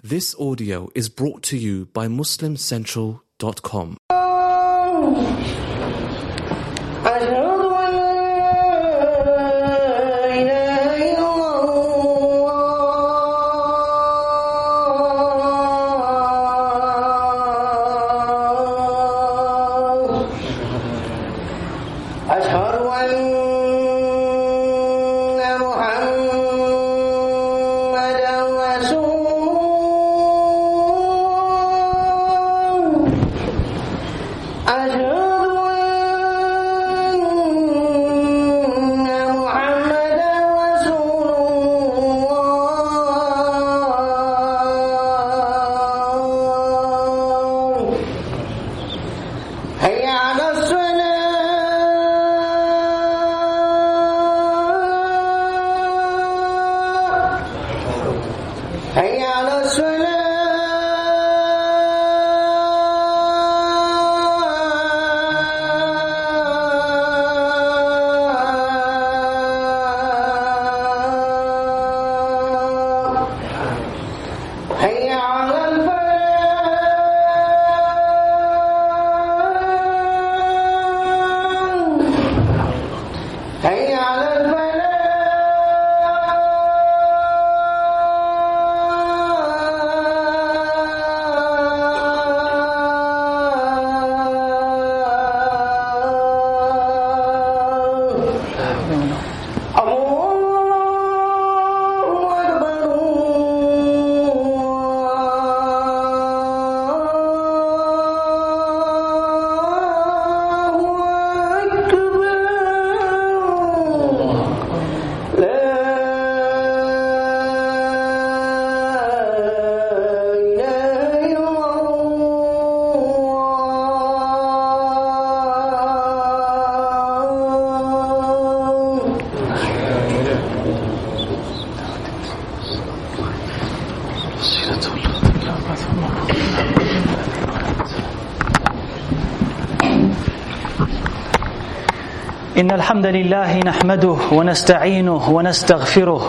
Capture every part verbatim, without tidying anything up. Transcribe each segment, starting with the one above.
This audio is brought to you by Muslim Central dot com. إن الحمد لله نحمده ونستعينه ونستغفره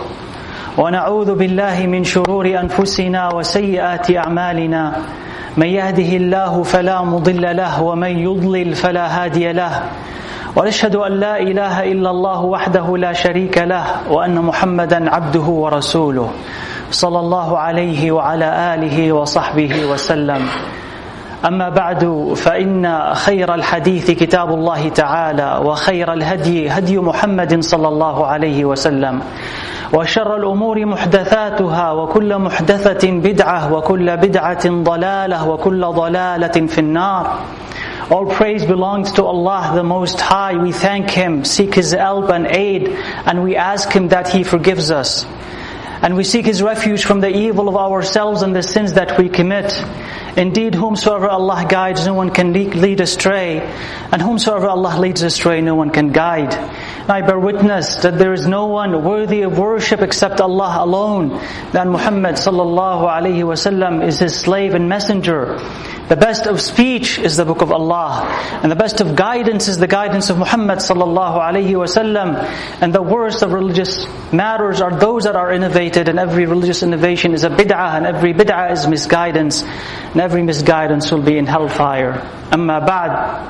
ونعوذ بالله من شرور أنفسنا وسيئات أعمالنا من يهده الله فلا مضل له ومن يضلل فلا هادي له ونشهد أن لا إله إلا الله وحده لا شريك له وأن محمدا عبده ورسوله صلى الله عليه وعلى آله وصحبه وسلم. أما بعد فإن خير الحديث كتاب الله تعالى وخير الهدي هدي محمد صلى الله عليه وسلم وشر الأمور محدثاتها وكل محدثة بدعة وكل بدعة ضلالة وكل ضلالة في النار. All praise belongs to Allah the Most High. We thank Him, seek His help and aid, and we ask Him that He forgives us. And we seek His refuge from the evil of ourselves and the sins that we commit. Indeed, whomsoever Allah guides, no one can lead astray. And whomsoever Allah leads astray, no one can guide. And I bear witness that there is no one worthy of worship except Allah alone. That Muhammad sallallahu alayhi wasallam is His slave and messenger. The best of speech is the book of Allah. And the best of guidance is the guidance of Muhammad sallallahu alayhi wasallam. And the worst of religious matters are those that are innovated. And every religious innovation is a bid'ah. And every bid'ah is misguidance. And every misguidance will be in hellfire. Amma ba'd.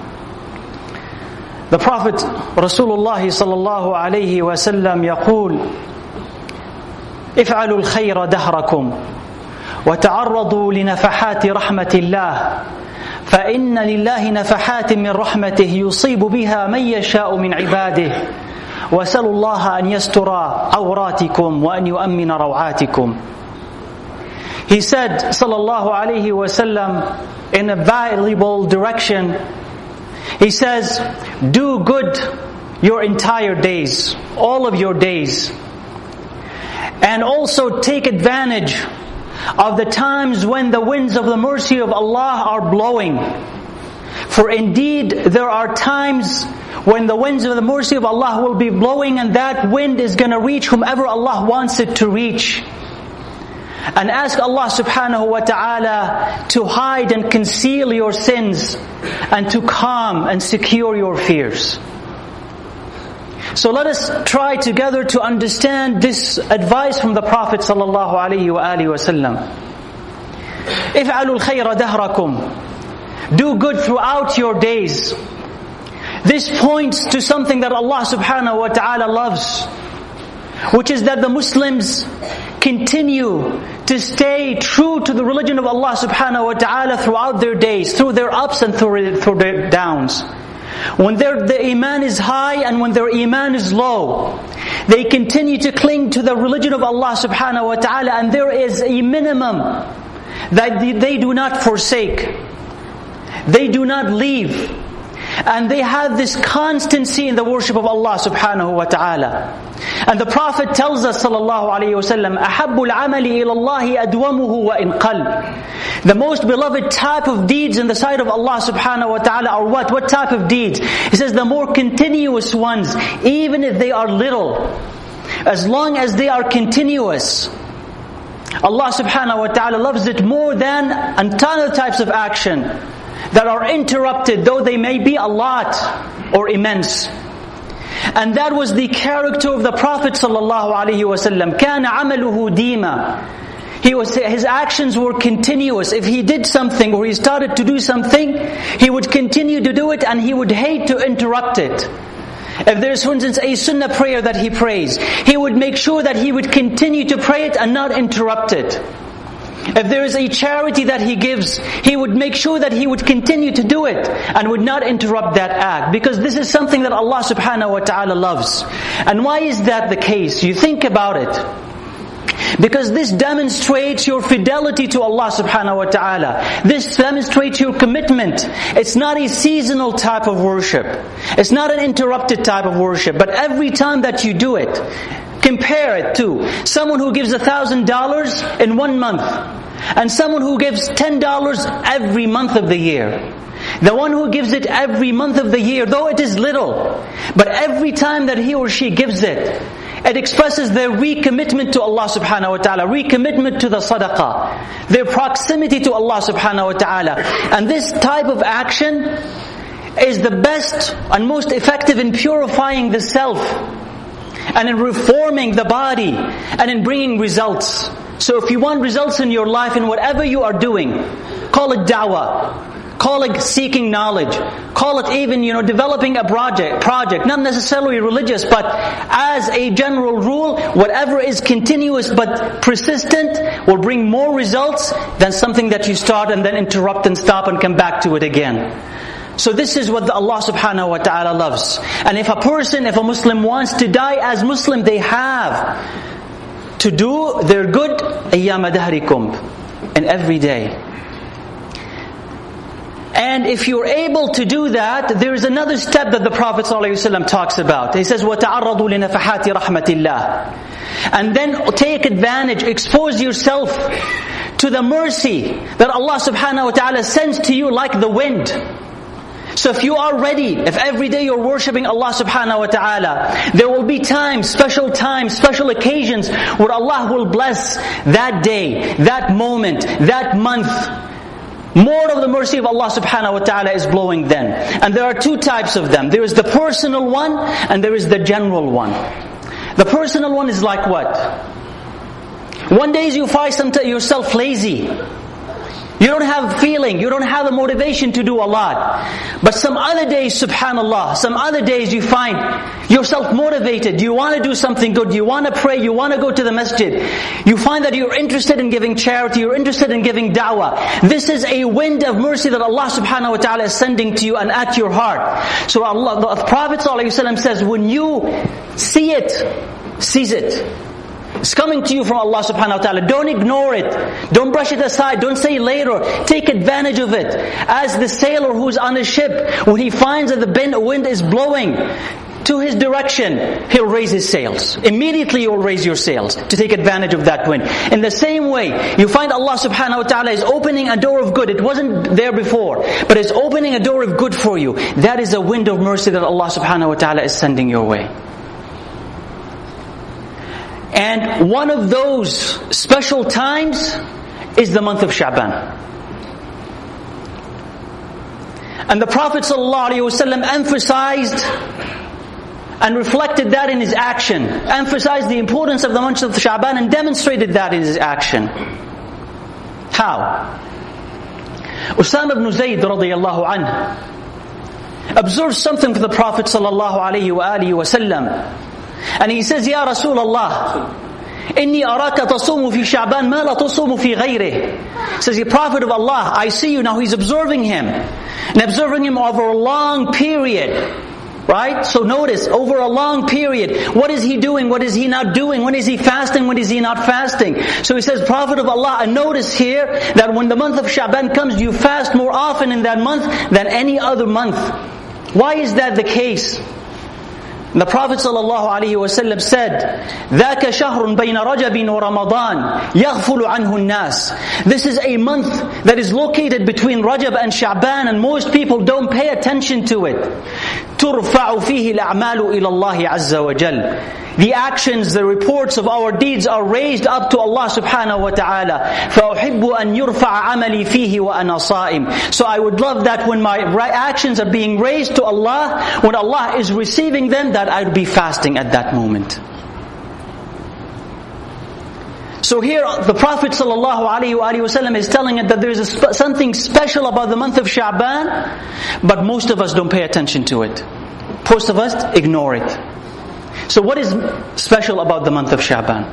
The Prophet Rasulullah sallallahu alayhi wasallam yaqul, افعلوا الخير دهركم وتعرضوا لنفحات رحمة الله فإن لله نفحات من رحمته يصيب بها من يشاء من عباده وسألوا الله أن يستر عوراتكم وأن يؤمن روعاتكم. He said sallallahu alayhi wasallam in a valuable direction, he says, do good your entire days, all of your days, and also take advantage of the times when the winds of the mercy of Allah are blowing. For indeed there are times when the winds of the mercy of Allah will be blowing, and that wind is going to reach whomever Allah wants it to reach. And ask Allah subhanahu wa ta'ala to hide and conceal your sins and to calm and secure your fears. So let us try together to understand this advice from the Prophet sallallahu alaihi wasallam. افعلوا الخير دهركم. Do good throughout your days. This points to something that Allah subhanahu wa ta'ala loves, which is that the Muslims continue to stay true to the religion of Allah subhanahu wa ta'ala throughout their days, through their ups and through, through their downs. When their the iman is high and when their iman is low, they continue to cling to the religion of Allah subhanahu wa ta'ala, and there is a minimum that they do not forsake. They do not leave. And they have this constancy in the worship of Allah subhanahu wa ta'ala. And the Prophet tells us sallallahu alayhi wa sallam, أَحَبُّ الْعَمَلِ إِلَى اللَّهِ أَدْوَمُهُ وَإِنْ قَلْ. The most beloved type of deeds in the sight of Allah subhanahu wa ta'ala are what? What type of deeds? He says the more continuous ones, even if they are little. As long as they are continuous, Allah subhanahu wa ta'ala loves it more than a ton of types of action that are interrupted, though they may be a lot or immense. And that was the character of the Prophet sallallahu alaihi wasallam. كَانَ عَمَلُهُ دِيمًا. He was, his actions were continuous. If he did something or he started to do something, he would continue to do it and he would hate to interrupt it. If there's, for instance, a sunnah prayer that he prays, he would make sure that he would continue to pray it and not interrupt it. If there is a charity that he gives, he would make sure that he would continue to do it and would not interrupt that act, because this is something that Allah subhanahu wa ta'ala loves. And why is that the case? You think about it. Because this demonstrates your fidelity to Allah subhanahu wa ta'ala. This demonstrates your commitment. It's not a seasonal type of worship. It's not an interrupted type of worship. But every time that you do it, compare it to someone who gives a thousand dollars in one month and someone who gives ten dollars every month of the year. The one who gives it every month of the year, though it is little, but every time that he or she gives it, it expresses their recommitment to Allah subhanahu wa ta'ala, recommitment to the sadaqah, their proximity to Allah subhanahu wa ta'ala. And this type of action is the best and most effective in purifying the self, and in reforming the body, and in bringing results. So if you want results in your life, in whatever you are doing, call it da'wah, call it seeking knowledge, call it even, you know, developing a project, project, not necessarily religious, but as a general rule, whatever is continuous but persistent will bring more results than something that you start and then interrupt and stop and come back to it again. So this is what Allah subhanahu wa ta'ala loves. And if a person, if a Muslim wants to die as Muslim, they have to do their good ayyama dahrikum, in every day. And if you're able to do that, there is another step that the Prophet ﷺ talks about. He says, وَتَعَرَّضُوا لِنَفَحَاتِ رَحْمَةِ اللَّهِ. And then take advantage, expose yourself to the mercy that Allah subhanahu wa ta'ala sends to you like the wind. So if you are ready, if every day you're worshipping Allah subhanahu wa ta'ala, there will be times, special times, special occasions where Allah will bless that day, that moment, that month. More of the mercy of Allah subhanahu wa ta'ala is blowing then. And there are two types of them. There is the personal one and there is the general one. The personal one is like what? One day you find yourself lazy. You don't have feeling, you don't have the motivation to do a lot. But some other days, subhanallah, some other days you find yourself motivated. You want to do something good, you want to pray, you want to go to the masjid. You find that you're interested in giving charity, you're interested in giving da'wah. This is a wind of mercy that Allah subhanahu wa ta'ala is sending to you and at your heart. So Allah, the Prophet ﷺ says, when you see it, seize it. It's coming to you from Allah subhanahu wa ta'ala. Don't ignore it. Don't brush it aside. Don't say later. Take advantage of it. As the sailor who's on a ship, when he finds that the wind is blowing to his direction, he'll raise his sails. Immediately you'll raise your sails to take advantage of that wind. In the same way, you find Allah subhanahu wa ta'ala is opening a door of good. It wasn't there before, but it's opening a door of good for you. That is a wind of mercy that Allah subhanahu wa ta'ala is sending your way. And one of those special times is the month of Sha'ban. And the Prophet ﷺ emphasized and reflected that in his action, emphasized the importance of the month of Sha'ban and demonstrated that in his action. How? Usama ibn Zayd radiyallahu anhu observed something from the Prophet sallallahu alayhi wa alihi wa sallam. And he says, Ya Rasulullah, إني أراك تصوم في شعبان ما لا تصوم في غيره. Says, the Prophet of Allah, I see you. Now he's observing him. And observing him over a long period. Right? So notice, over a long period, what is he doing? What is he not doing? When is he fasting? When is he not fasting? So he says, Prophet of Allah, and notice here that when the month of Sha'ban comes, you fast more often in that month than any other month. Why is that the case? The Prophet ﷺ said, ذَاكَ شَهْرٌ بَيْنَ رَجَبٍ وَرَمَضَانٍ يَغْفُلُ عَنْهُ النَّاسِ. This is a month that is located between Rajab and Sha'ban, and most people don't pay attention to it. تُرْفَعُ فِيهِ الْأَعْمَالُ إِلَى اللَّهِ عَزَّ وَجَلَّ. The actions, the reports of our deeds are raised up to Allah subhanahu wa ta'ala. فَأُحِبُّ أَن يُرْفَعَ عَمَلِي فِيهِ وَأَنَا صَائِمٌ. So I would love that when my actions are being raised to Allah, when Allah is receiving them, that I would be fasting at that moment. So here the Prophet sallallahu alaihi wasallam is telling us that there is a sp- something special about the month of Sha'ban, but most of us don't pay attention to it. Most of us ignore it. So what is special about the month of Sha'ban?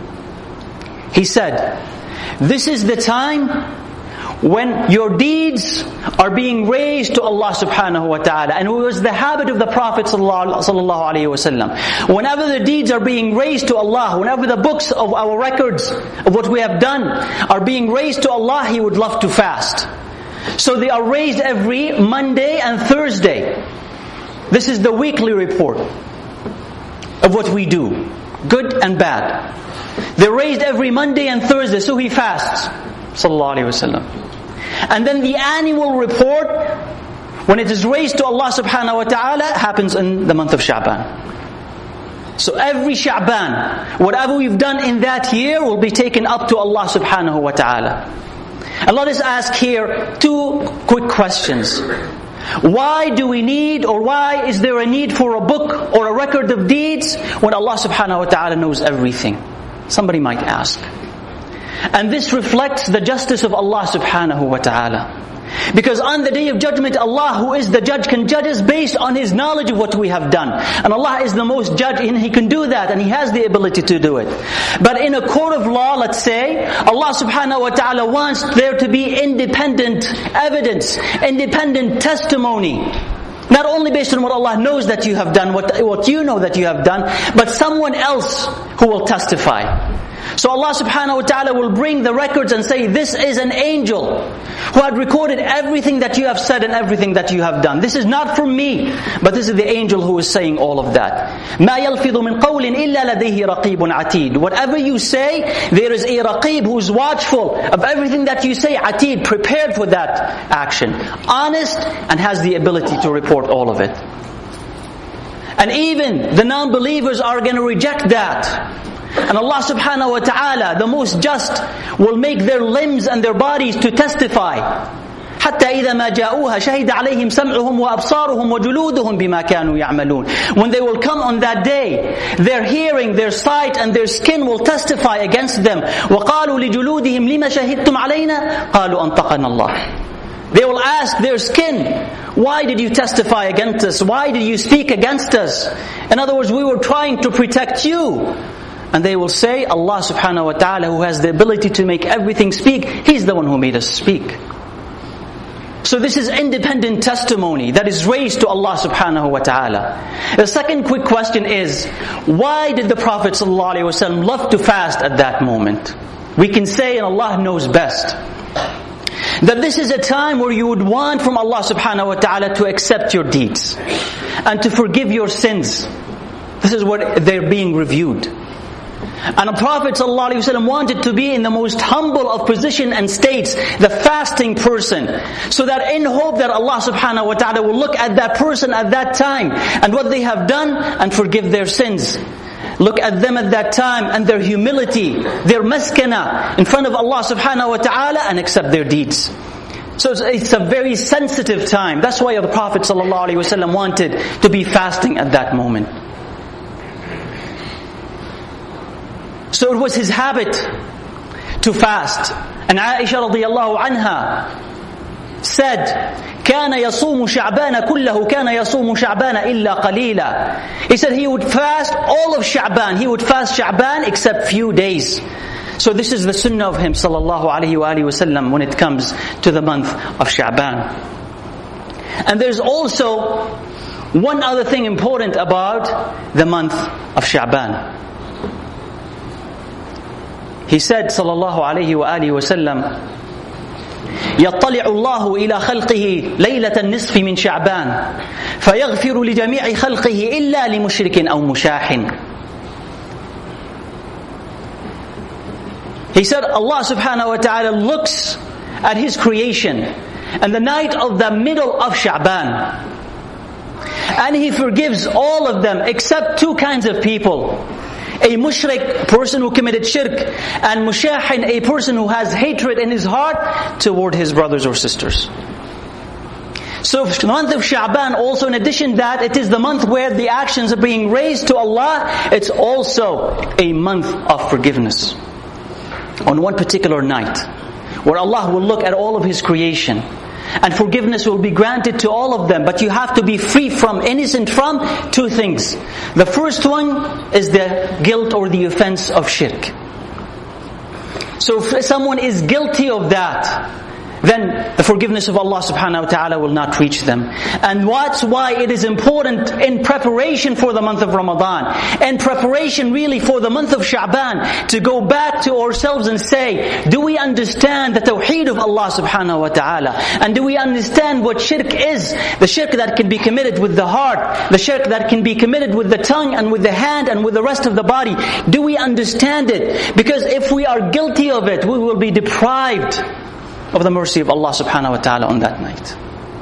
He said, this is the time when your deeds are being raised to Allah subhanahu wa ta'ala. And it was the habit of the Prophet sallallahu alaihi wasallam. Whenever the deeds are being raised to Allah, whenever the books of our records of what we have done are being raised to Allah, he would love to fast. So they are raised every Monday and Thursday. This is the weekly report of what we do, good and bad. They're raised every Monday and Thursday, so he fasts, sallallahu alaihi wasallam. And then the annual report, when it is raised to Allah subhanahu wa ta'ala, happens in the month of Sha'ban. So every Sha'ban, whatever we've done in that year will be taken up to Allah subhanahu wa ta'ala. And let us ask here two quick questions. Why do we need, or why is there a need for a book or a record of deeds when Allah subhanahu wa ta'ala knows everything? Somebody might ask. And this reflects the justice of Allah subhanahu wa ta'ala. Because on the day of judgment, Allah, who is the judge, can judge us based on His knowledge of what we have done. And Allah is the most judge, and He can do that, and He has the ability to do it. But in a court of law, let's say, Allah subhanahu wa ta'ala wants there to be independent evidence, independent testimony. Not only based on what Allah knows that you have done, what, what you know that you have done, but someone else who will testify. So Allah subhanahu wa ta'ala will bring the records and say, this is an angel who had recorded everything that you have said and everything that you have done. This is not from me, but this is the angel who is saying all of that. مَا يَلْفِظُ مِنْ قَوْلٍ إِلَّا لَدَيْهِ رَقِيبٌ عَتِيدٌ. Whatever you say, there is a raqib who is watchful of everything that you say, atid, prepared for that action. Honest, and has the ability to report all of it. And even the non-believers are going to reject that. And Allah subhanahu wa ta'ala, the most just, will make their limbs and their bodies to testify. حتى إذا ما جاءوها شهد عليهم سمعهم وأبصارهم وجلودهم بما كانوا يعملون. When they will come on that day, their hearing, their sight and their skin will testify against them. وقالوا لجلودهم لما شهدتم علينا قالوا أنطقنا الله. They will ask their skin, why did you testify against us? Why did you speak against us? In other words, we were trying to protect you. And they will say, Allah subhanahu wa ta'ala, who has the ability to make everything speak, He's the one who made us speak. So this is independent testimony that is raised to Allah subhanahu wa ta'ala. The second quick question is, why did the Prophet sallallahu alaihi wasallam love to fast at that moment? We can say, and Allah knows best, that this is a time where you would want from Allah subhanahu wa ta'ala to accept your deeds and to forgive your sins. This is what they're being reviewed. And the Prophet ﷺ wanted to be in the most humble of position and states, the fasting person, so that in hope that Allah subhanahu wa ta'ala will look at that person at that time and what they have done and forgive their sins. Look at them at that time and their humility, their maskana in front of Allah subhanahu wa ta'ala, and accept their deeds. So it's a very sensitive time. That's why the Prophet ﷺ wanted to be fasting at that moment. So it was his habit to fast. And Aisha radiallahu anha said, كان يصوم شعبان كله كان يصوم شعبان إلا قليلا. He said he would fast all of Sha'ban. He would fast Sha'ban except few days. So this is the sunnah of him sallallahu alayhi wa alihi wa sallam when it comes to the month of Sha'ban. And there's also one other thing important about the month of Sha'ban. He said sallallahu alayhi wa alihi wa sallam, يطلع الله إلى خلقه ليلة النصف من شعبان فيغفر لجميع خلقه إلا لمشرك أو مشاح. He said Allah subhanahu wa ta'ala looks at His creation and the night of the middle of Sha'ban, and He forgives all of them except two kinds of people. A mushrik, person who committed shirk, and mushahin, a person who has hatred in his heart toward his brothers or sisters. So the month of Sha'ban also, in addition that it is the month where the actions are being raised to Allah, it's also a month of forgiveness. On one particular night, where Allah will look at all of His creation, and forgiveness will be granted to all of them. But you have to be free from, innocent from two things. The first one is the guilt or the offense of shirk. So if someone is guilty of that, then the forgiveness of Allah subhanahu wa ta'ala will not reach them. And that's why it is important in preparation for the month of Ramadan, and preparation really for the month of Sha'ban, to go back to ourselves and say, do we understand the tawheed of Allah subhanahu wa ta'ala? And do we understand what shirk is? The shirk that can be committed with the heart, the shirk that can be committed with the tongue and with the hand and with the rest of the body. Do we understand it? Because if we are guilty of it, we will be deprived of the mercy of Allah subhanahu wa ta'ala on that night.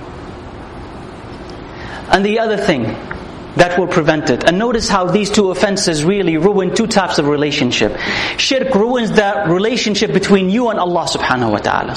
And the other thing that will prevent it, and notice how these two offenses really ruin two types of relationship. Shirk ruins the relationship between you and Allah subhanahu wa ta'ala.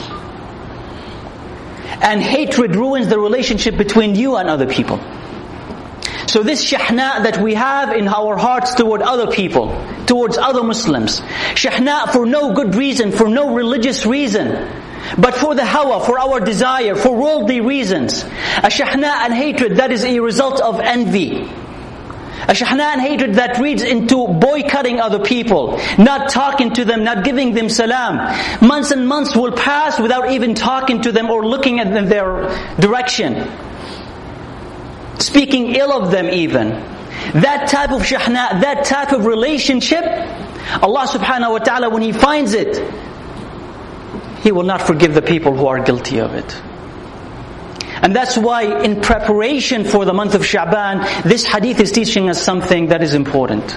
And hatred ruins the relationship between you and other people. So this shahna that we have in our hearts toward other people, towards other Muslims, shahna for no good reason, for no religious reason, but for the hawa, for our desire, for worldly reasons. A shahna and hatred that is a result of envy. A shahna and hatred that leads into boycotting other people, not talking to them, not giving them salam. Months and months will pass without even talking to them or looking at their direction. Speaking ill of them even. That type of shahna, that type of relationship, Allah subhanahu wa ta'ala, when He finds it, He will not forgive the people who are guilty of it. And that's why in preparation for the month of Sha'ban, this hadith is teaching us something that is important.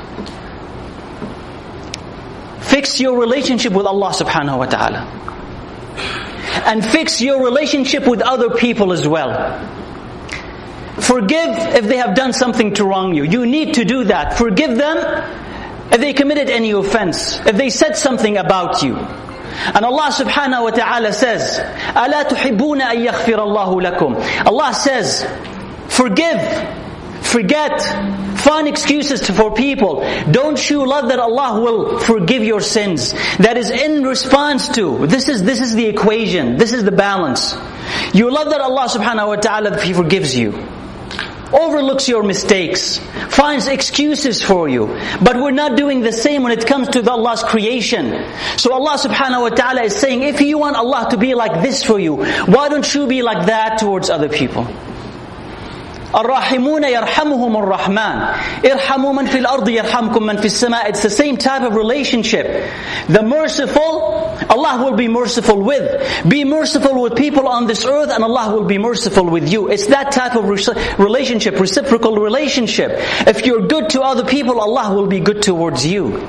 Fix your relationship with Allah subhanahu wa ta'ala. And fix your relationship with other people as well. Forgive if they have done something to wrong you. You need to do that. Forgive them if they committed any offense, if they said something about you. And Allah subhanahu wa ta'ala says, أَلَا تُحِبُّونَ أَن يَغْفِرَ اللَّهُ لَكُمْ. Allah says, forgive, forget, find excuses for people. Don't you love that Allah will forgive your sins? That is in response to, this is this is the equation, this is the balance. You love that Allah subhanahu wa ta'ala, He forgives you, overlooks your mistakes, finds excuses for you. But we're not doing the same when it comes to the Allah's creation. So Allah subhanahu wa ta'ala is saying, if you want Allah to be like this for you, why don't you be like that towards other people? الراحمون يرحمهم الرحمن ارحموا من في الأرض يرحمكم من في السماء. It's the same type of relationship. The merciful, Allah will be merciful with. Be merciful with people on this earth and Allah will be merciful with you. It's that type of relationship, reciprocal relationship. If you're good to other people, Allah will be good towards you.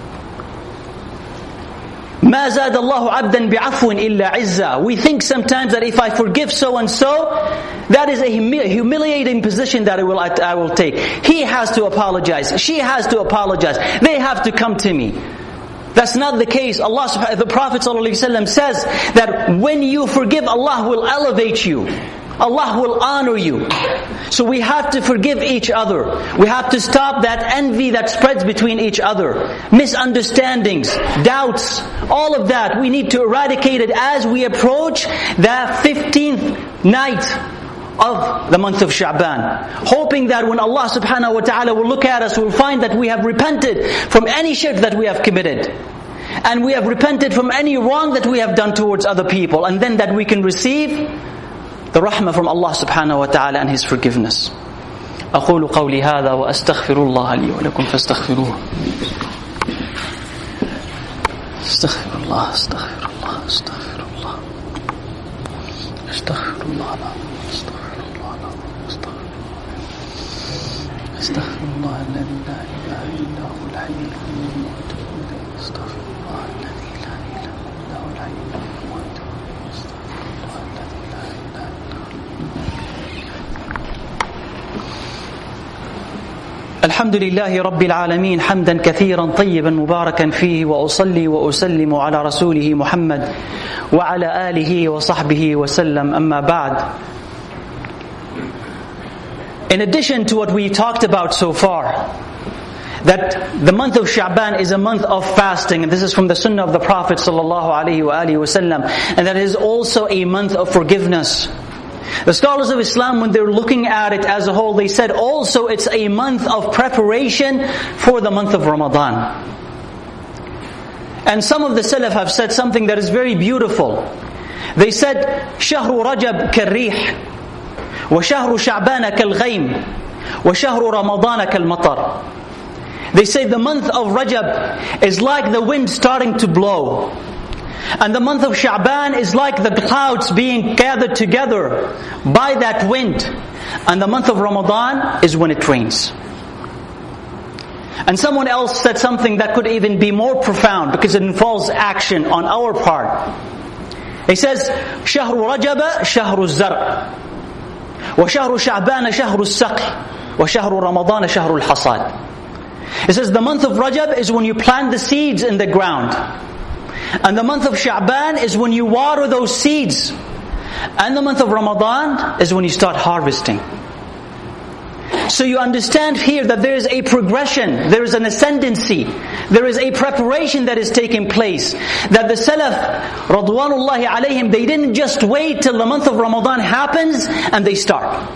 مَا زَادَ اللَّهُ عَبْدًا بِعَفْوٍ إِلَّا عِزًّا. We think sometimes that if I forgive so and so, that is a humiliating position that I will, I will take. He has to apologize. She has to apologize. They have to come to me. That's not the case. Allah, the Prophet ﷺ says that when you forgive, Allah will elevate you. Allah will honor you. So we have to forgive each other. We have to stop that envy that spreads between each other. Misunderstandings, doubts, all of that. We need to eradicate it as we approach the fifteenth night of the month of Sha'ban. Hoping that when Allah subhanahu wa ta'ala will look at us, we'll find that we have repented from any shirk that we have committed. And we have repented from any wrong that we have done towards other people. And then that we can receive the rahmah from Allah subhanahu wa ta'ala and His forgiveness. أقول قولي هذا وأستغفر الله لي ولكم فاستغفروه. استغفر الله استغفر الله استغفر الله استغفر الله استغفر الله استغفر الله الذي لا إله إلا هو الحي القيوم وأتوب إليه. استغفر الله الذي لا إله إلا هو الحي القيوم وأتوب إليه. استغفر الله الذي لا إله إلا هو. الحمد لله رب العالمين حمدا كثيرا طيبا مباركا فيه، وأصلي وأسلم على رسوله محمد وعلى آله وصحبه وسلم. أما بعد. In addition to what we talked about so far, that the month of Sha'ban is a month of fasting, and this is from the sunnah of the Prophet sallallahu alaihi wasallam, and that is also a month of forgiveness. The scholars of Islam, when they're looking at it as a whole, they said also it's a month of preparation for the month of Ramadan. And some of the Salaf have said something that is very beautiful. They said, شهر رجب كالريح وشهر شعبان كالغيم وشهر رمضان كالمطر. They say the month of Rajab is like the wind starting to blow, and the month of Sha'ban is like the clouds being gathered together by that wind, and the month of Ramadan is when it rains. And someone else said something that could even be more profound because it involves action on our part. He says, شهر رجب شهر الزرع وشهر شعبان شهر السقي وشهر رمضان شهر الحصاد. It says the month of Rajab is when you plant the seeds in the ground, and the month of Sha'ban is when you water those seeds, and the month of Ramadan is when you start harvesting. So you understand here that there is a progression, there is an ascendancy, there is a preparation that is taking place. That the Salaf, Radwanullahi alayhim, they didn't just wait till the month of Ramadan happens and they start.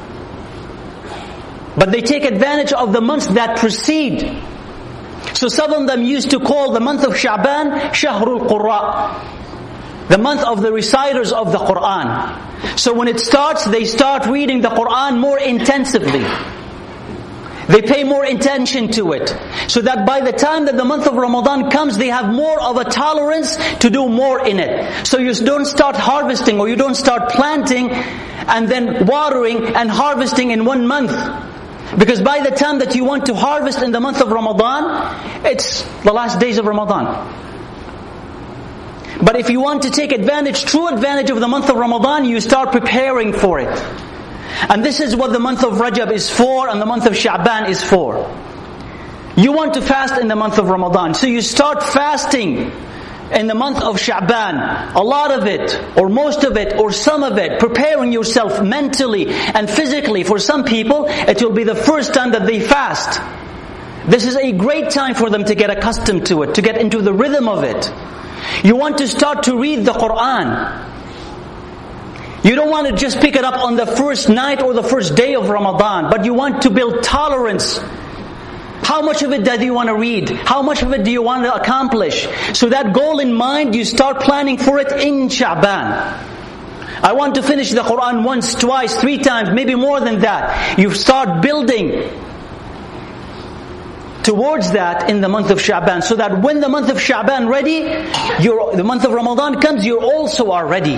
But they take advantage of the months that precede. So some of them used to call the month of Sha'ban Shahrul Qurra, the month of the reciters of the Qur'an. So when it starts, they start reading the Qur'an more intensively. They pay more attention to it. So that by the time that the month of Ramadan comes, they have more of a tolerance to do more in it. So you don't start harvesting, or you don't start planting and then watering and harvesting in one month. Because by the time that you want to harvest in the month of Ramadan, it's the last days of Ramadan. But if you want to take advantage, true advantage of the month of Ramadan, you start preparing for it. And this is what the month of Rajab is for, and the month of Sha'ban is for. You want to fast in the month of Ramadan, so you start fasting in the month of Sha'ban, a lot of it, or most of it, or some of it, preparing yourself mentally and physically. For some people, it will be the first time that they fast. This is a great time for them to get accustomed to it, to get into the rhythm of it. You want to start to read the Qur'an. You don't want to just pick it up on the first night or the first day of Ramadan, but you want to build tolerance. How much of it do you want to read? How much of it do you want to accomplish? So that goal in mind, you start planning for it in Sha'ban. I want to finish the Qur'an once, twice, three times, maybe more than that. You start building towards that in the month of Sha'ban, so that when the month of Sha'ban ready, you're, the month of Ramadan comes, you also are ready.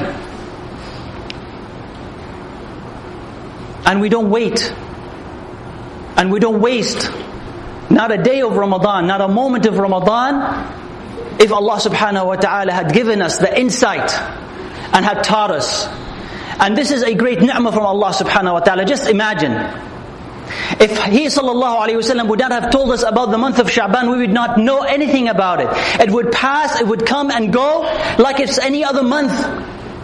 And we don't wait. And we don't waste. Not a day of Ramadan, not a moment of Ramadan, if Allah subhanahu wa ta'ala had given us the insight and had taught us. And this is a great ni'mah from Allah subhanahu wa ta'ala. Just imagine, if He sallallahu alayhi wa sallam would not have told us about the month of Sha'ban, we would not know anything about it. It would pass, it would come and go like it's any other month.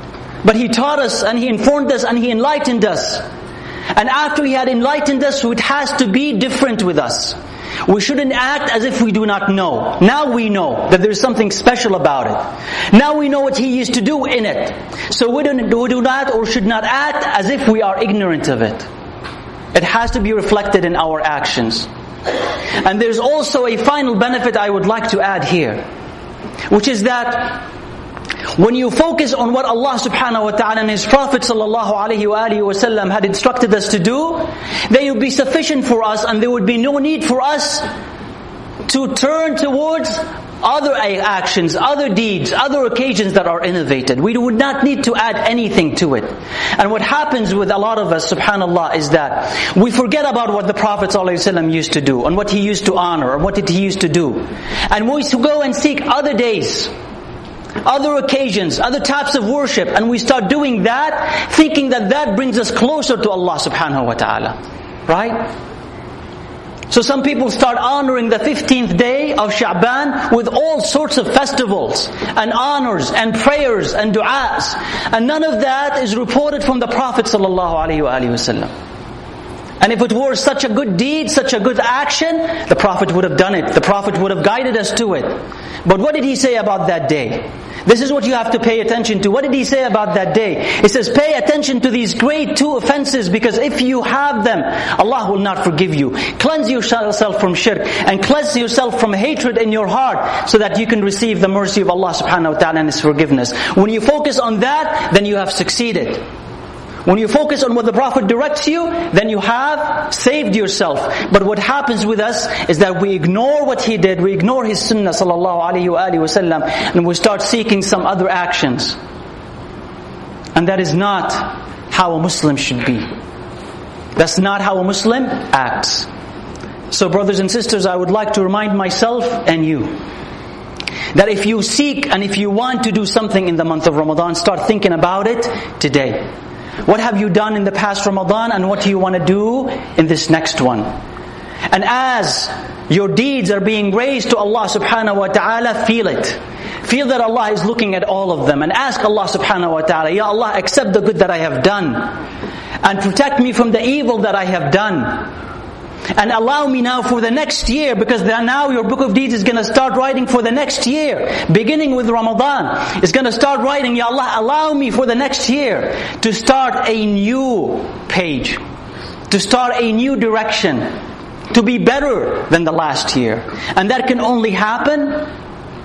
But He taught us and He informed us and He enlightened us. And after He had enlightened us, it has to be different with us. We shouldn't act as if we do not know. Now we know that there's something special about it. Now we know what He used to do in it. So we, don't, we do not or should not act as if we are ignorant of it. It has to be reflected in our actions. And there's also a final benefit I would like to add here, which is that when you focus on what Allah subhanahu wa ta'ala and His Prophet sallallahu alayhi wa alihi wa sallam had instructed us to do, they would be sufficient for us, and there would be no need for us to turn towards other actions, other deeds, other occasions that are innovated. We would not need to add anything to it. And what happens with a lot of us, subhanallah, is that we forget about what the Prophet ﷺ used to do, and what he used to honor, and what did he used to do. And we go and seek other days, other occasions, other types of worship, and we start doing that, thinking that that brings us closer to Allah subhanahu wa ta'ala. Right? So some people start honoring the fifteenth day of Sha'ban with all sorts of festivals and honors and prayers and du'as. And none of that is reported from the Prophet sallallahu alaihi wasallam. And if it were such a good deed, such a good action, the Prophet would have done it. The Prophet would have guided us to it. But what did he say about that day? This is what you have to pay attention to. What did he say about that day? He says, pay attention to these great two offenses, because if you have them, Allah will not forgive you. Cleanse yourself from shirk and cleanse yourself from hatred in your heart, so that you can receive the mercy of Allah subhanahu wa ta'ala and His forgiveness. When you focus on that, then you have succeeded. When you focus on what the Prophet directs you, then you have saved yourself. But what happens with us is that we ignore what he did, we ignore his sunnah sallallahu alayhi wa alihi wa sallam, and we start seeking some other actions. And that is not how a Muslim should be. That's not how a Muslim acts. So brothers and sisters, I would like to remind myself and you that if you seek and if you want to do something in the month of Ramadan, start thinking about it today. What have you done in the past Ramadan, and what do you want to do in this next one? And as your deeds are being raised to Allah subhanahu wa ta'ala, feel it. Feel that Allah is looking at all of them, and ask Allah subhanahu wa ta'ala, Ya Allah, accept the good that I have done, and protect me from the evil that I have done. And allow me now for the next year, because now your book of deeds is going to start writing for the next year. Beginning with Ramadan, it's going to start writing, Ya Allah, allow me for the next year to start a new page, to start a new direction, to be better than the last year. And that can only happen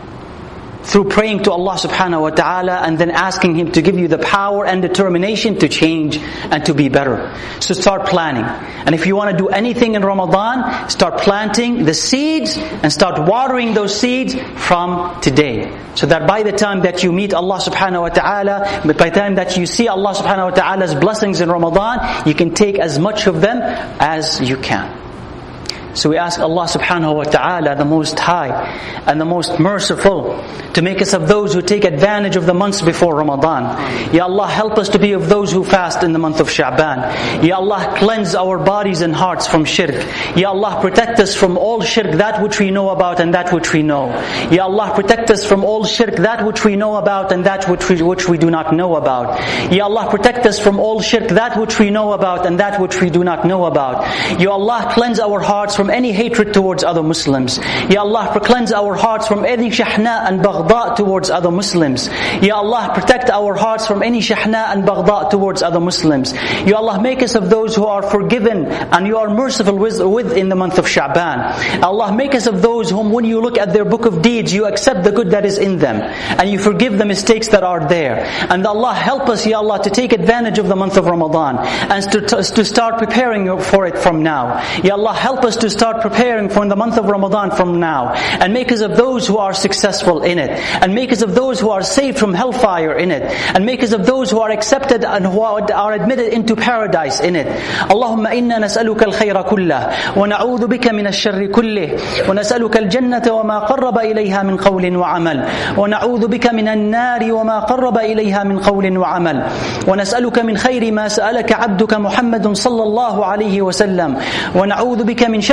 through praying to Allah subhanahu wa ta'ala, and then asking Him to give you the power and determination to change and to be better. So start planning. And if you want to do anything in Ramadan, start planting the seeds and start watering those seeds from today. So that by the time that you meet Allah subhanahu wa ta'ala, but by the time that you see Allah subhanahu wa ta'ala's blessings in Ramadan, you can take as much of them as you can. So we ask Allah subhanahu wa ta'ala, the Most High and the Most Merciful, to make us of those who take advantage of the months before Ramadan. Ya Allah, help us to be of those who fast in the month of Sha'ban. Ya Allah, cleanse our bodies and hearts from shirk. Ya Allah, protect us from all shirk, that which we know about and that which we know. Ya Allah, protect us from all shirk, that which we know about and that which we, which we do not know about. Ya Allah, protect us from all shirk, that which we know about and that which we do not know about. Ya Allah, cleanse our hearts from any hatred towards other Muslims. Ya Allah, cleanse our hearts from any shahna and baghda towards other Muslims. Ya Allah, protect our hearts from any shahna and baghda towards other Muslims. Ya Allah, make us of those who are forgiven and you are merciful with, with in the month of Sha'ban. Allah, make us of those whom when you look at their book of deeds, you accept the good that is in them and you forgive the mistakes that are there. And Allah, help us, Ya Allah, to take advantage of the month of Ramadan and to, to start preparing for it from now. Ya Allah, help us to start preparing for the month of Ramadan from now, and make us of those who are successful in it, and make us of those who are saved from hellfire in it, and make us of those who are accepted and who are admitted into paradise in it. Allahumma inna nas'aluka al-khayra kullah wa na'udhu bika min ash-sharri kullih wa nas'aluka al-jannata wa ma qarraba ilayha min qawlin wa amal wa na'udhu bika min an-nari wa ma qarraba ilayha min qawlin wa amal wa nas'aluka min khayri ma sa'alaka 'abduka Muhammadun sallallahu alayhi wa sallam wa na'udhu bika min sharri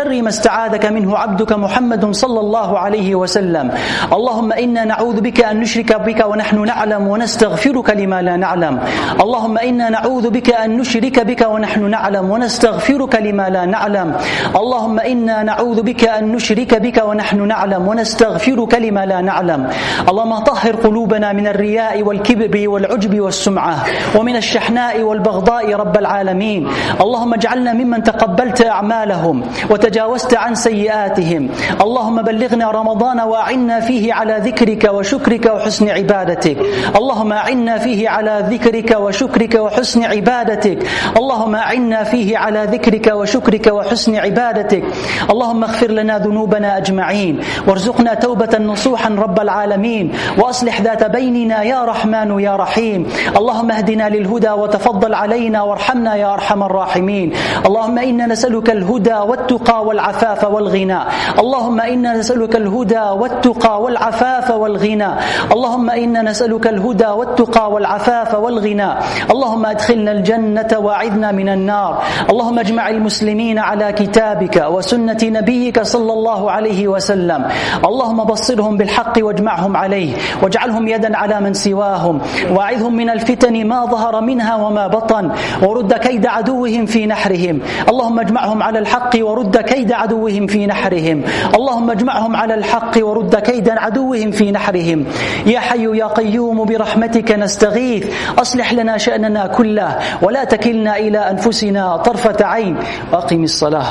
شر ما استعاذك منه عبدك محمد صلى الله عليه وسلم. اللهم إنا نعوذ بك أن نشرك بك ونحن نعلم ونستغفرك لما لا نعلم. اللهم إنا نعوذ بك أن نشرك بك ونحن نعلم ونستغفرك لما لا نعلم. اللهم إنا نعوذ بك أن نشرك بك ونحن نعلم ونستغفرك لما لا نعلم. اللهم طهر قلوبنا من الرياء والكبر والعجب والسمعة ومن الشحناء والبغضاء رب العالمين. اللهم اجعلنا ممن تقبلت أعمالهم وتجاوزت عن سيئاتهم. اللهم بلغنا رمضان وأعنا فيه على ذكرك وشكرك وحسن عبادتك. اللهم أعنا فيه على ذكرك وشكرك وحسن عبادتك. اللهم أعنا فيه على ذكرك وشكرك وحسن عبادتك. اللهم اغفر لنا ذنوبنا أجمعين وارزقنا توبة نصوحا رب العالمين وأصلح ذات بيننا يا رحمن يا رحيم. اللهم اهدنا للهدى وتفضل علينا وارحمنا يا أرحم الراحمين. اللهم إنا نسألك الهدى والتقى والعفاف والغنى. اللهم إنا نسألك الهدى والتقى والعفاف والغنى. اللهم إنا نسألك الهدى والتقى والعفاف والغنى. اللهم أدخلنا الجنة وأعذنا من النار. اللهم اجمع المسلمين على كتابك وسنة نبيك صلى الله عليه وسلم. اللهم بصرهم بالحق واجمعهم عليه واجعلهم يدا على من سواهم واعذهم من الفتن ما ظهر منها وما بطن ورد كيد عدوهم في نحرهم. اللهم اجمعهم على الحق ورد كيد عدوهم في نحرهم. اللهم اجمعهم على الحق ورد كيد عدوهم في نحرهم. يا حي يا قيوم برحمتك نستغيث أصلح لنا شأننا كله ولا تكلنا إلى أنفسنا طرفة عين. وأقم الصلاة.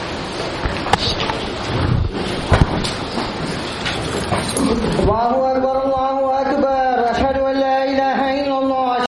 الله أكبر.